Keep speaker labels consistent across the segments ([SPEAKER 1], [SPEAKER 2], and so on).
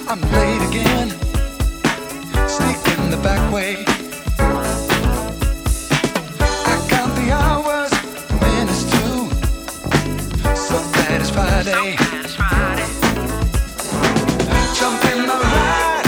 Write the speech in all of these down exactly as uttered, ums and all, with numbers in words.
[SPEAKER 1] I'm late again. Sneak in the back way. I count the hours, minutes too. So glad it's Friday. Jump in the ride.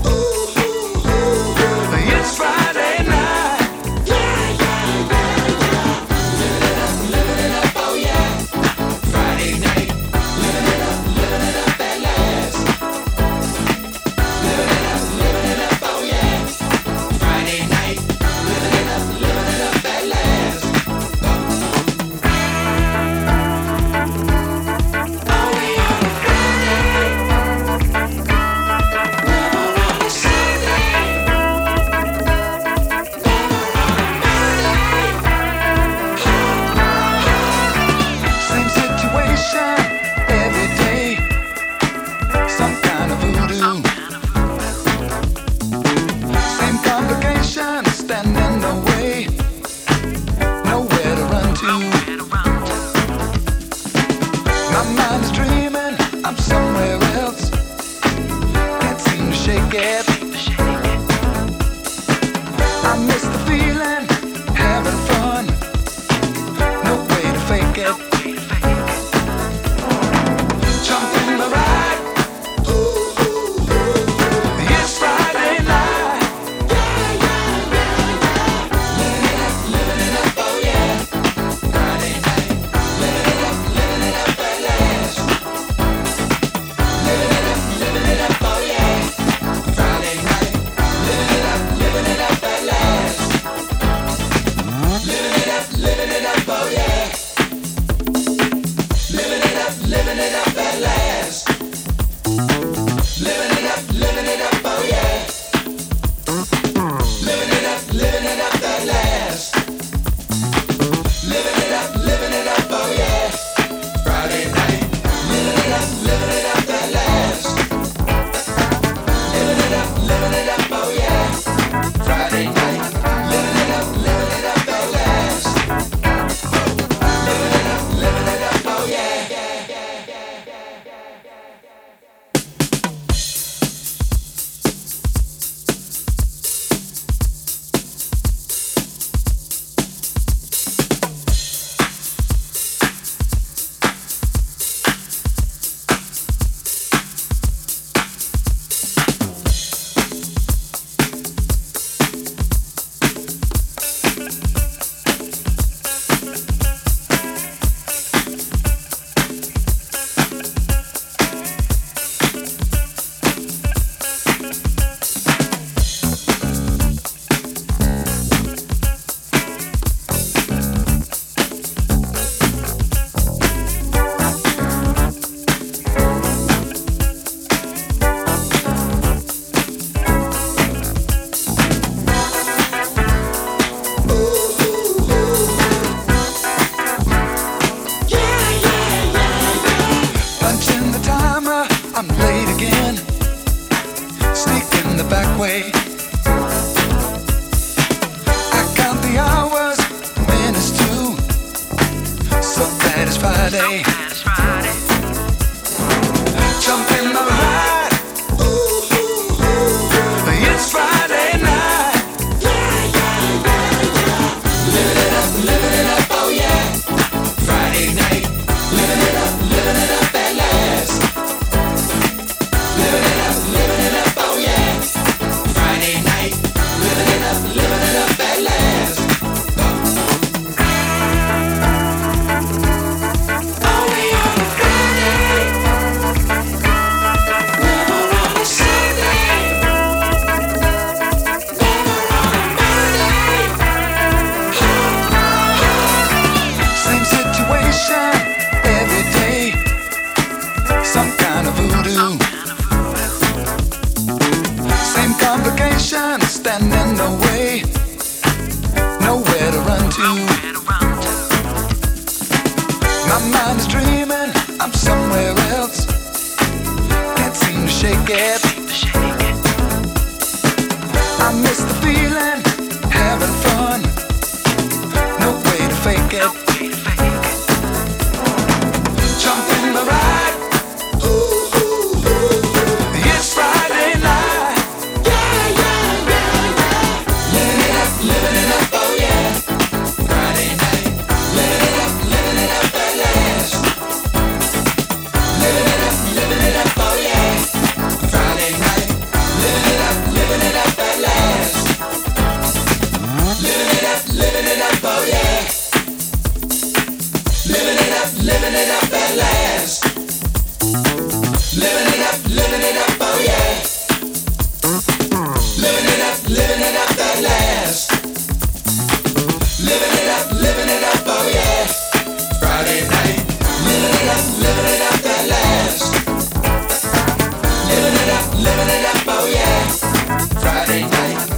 [SPEAKER 1] It's Friday night. Yeah, yeah, yeah, yeah. Living it up, living it up, oh yeah. Friday night. Living it up, living it up at last. Living it up, living it up, oh yeah. Friday night. Living it up, living it up at last. Oh, we on a Friday. Never on a Sunday. Same situation every day. Some kind of voodoo. Same complication stand in the way. Nowhere to run to. My mind is dreaming. I'm somewhere else. Can't seem to shake it. I miss the feeling, having fun. No way to fake it. Jump in the ride. It's Friday night. Yeah, yeah, yeah, yeah. Living it up, living it up, oh yeah. Friday night. Living it up, living it up at last. Living it up, living it up, oh yeah. Friday night. Living it up, living it up at last. Living it up, living it up, oh yeah. Living it up, living it up at last. Living it up, living it up, oh yeah. Living it up, living it up at last. Living it up, living it up, oh yeah. Friday night. Living it up, living it up at last. Living it up, living it up, oh yeah. Friday night. Living it up, living it up at last. Living it up, living it up, oh yeah. Punching the timer, I'm late again. Sneak in the back way. I count the hours, minutes too. So glad it's Friday. Jump in the ride. It's Friday night. Yeah, yeah, yeah, yeah. Living it up, living it up, oh yeah. Friday night. Living it up, living it up at last. Living it up, living it up, oh yeah. Friday night. Living it up, living it up at last. Oh, we on a Friday. Never on a Sunday. Never on a Monday. Same situation every day. Some kind of voodoo. Same complication stand in the way. Nowhere to run to. My mind is dreaming. I'm somewhere else. Can't seem to shake it. I miss the feeling, having fun. No way to fake it. Jump in the ride. It's Friday. up, living it up, oh yeah. Friday night.